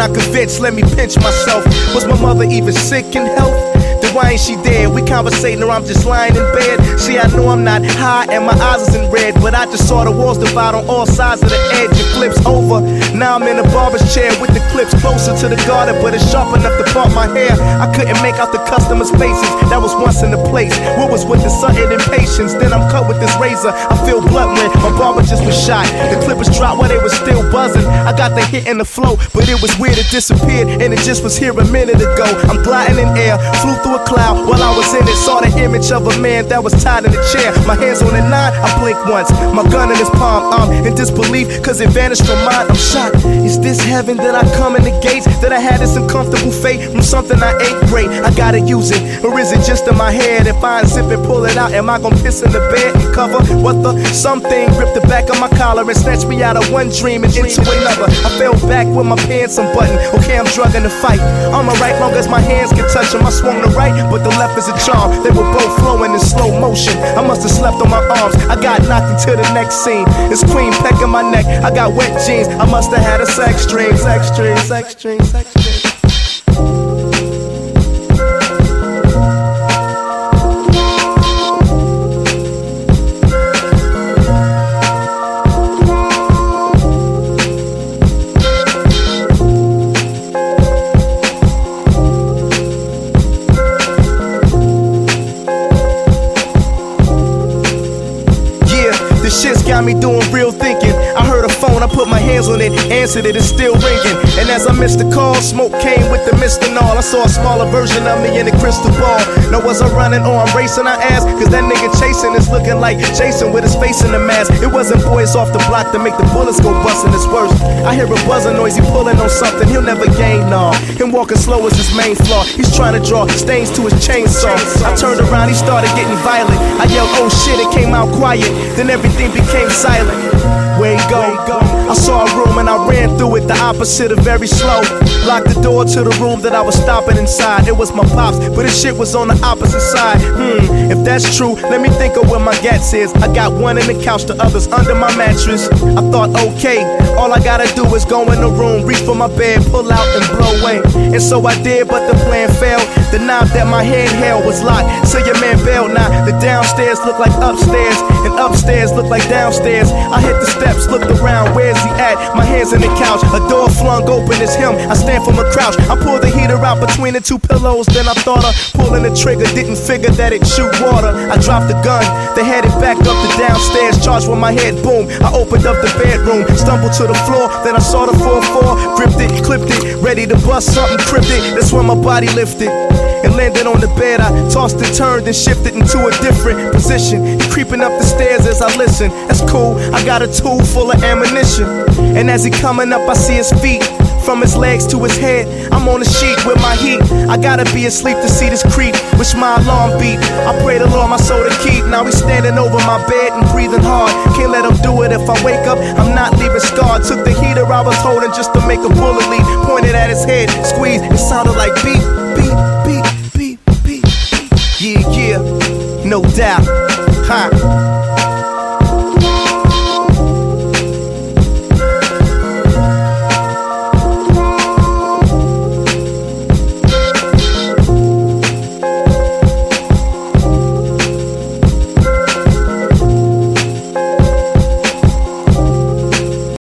not convinced, let me pinch myself. Was my mother even sick in health? Then why ain't she dead? We conversating or I'm just lying in bed. See, I know I'm not high and my eyes isn't red, but I just saw the walls divide on all sides of the edge. It flips over. Now I'm in a barber's chair with the clips closer to the garden, but it's sharp enough to part my hair. I couldn't make out the customers' faces that was once in the place. What was with the sudden impatience? Then I'm cut with this razor. I feel blood when my barber just was shot. The clippers dropped while they were still buzzing. I got the hit in the flow, but it was weird, it disappeared, and it just was here a minute ago. I'm gliding in air, flew through a cloud while I was in it. Saw the image of a man that was tied in a chair. My hands on the 9, I blinked once. My gun in his palm, I'm in disbelief, cause it vanished from mine. I'm shocked. Is this heaven that I come in the gates? That I had this uncomfortable fate from something I ate? Great, I gotta use it. Or is it just in my head? If I unzip and pull it out, am I gonna piss in the bed and cover? What the? Something ripped the back of my collar and snatched me out of one dream and into another. I fell back with my pants unbuttoned. Okay, I'm drugging the fight. On my right, long as my hands can touch them. I swung the right, but the left is a charm. They were both flowing in slow motion. I must have slept on my arms. I got knocked into the next scene. It's Queen pecking my neck. I got wet jeans. I must have had a sex dream. Sex dream, sex dream, sex dream. This shit's got me doing real thinking. I heard a phone, I put my hands on it, answered it, it's still ringing. And as I missed the call, smoke came with the mist and all. I saw a smaller version of me in the crystal ball. Now was I running or I'm racing, I asked? Cause that nigga chasing is looking like Jason with his face in the mask. It wasn't boys off the block to make the bullets go bustin', it's worse. I hear a buzzing noise, he pulling on something, he'll never gain, nah. Him walking slow is his main flaw. He's trying to draw stains to his chainsaw. I turned around, he started getting violent. I yelled, oh shit, it came out quiet. Then everything became silent. Where he go? I saw a room and I ran through it, the opposite of very slow. Locked the door to the room that I was stopping inside. It was my pops, but his shit was on the opposite side. If that's true, let me think of where my gats is. I got one in the couch, the others under my mattress. I thought, okay, all I gotta do is go in the room, reach for my bed, pull out and blow away. And so I did, but the plan failed. The knob that my hand held was locked, so your man bailed. Now the downstairs look like upstairs, and upstairs look like downstairs. I hit the steps, looked around, where's he at? My hands in the couch, a door flung open, it's him. I stand from a crouch, I pull the heater out between the two pillows. Then I thought of pulling the trigger, didn't figure that it'd shoot water. I dropped the gun, they headed back up the downstairs. Charged with my head, boom, I opened up the bedroom, stumbled to the floor, then I saw the 4-4, gripped it, clipped it, ready to bust something cryptic. That's when my body lifted and landed on the bed. I tossed and turned and shifted into a different position. He creeping up the stairs as I listen. That's cool, I got a tool full of ammunition. And as he coming up, I see his feet. From his legs to his head, I'm on the sheet with my heat. I gotta be asleep to see this creep, which my alarm beat. I pray the Lord my soul to keep. Now he's standing over my bed and breathing hard. Can't let him do it. If I wake up, I'm not leaving scarred. Took the heater I was holding just to make a bullet leap. Pointed at his head, squeezed. It sounded like beep, beep, beep, beep, beep, beep. Yeah, yeah, no doubt. Huh.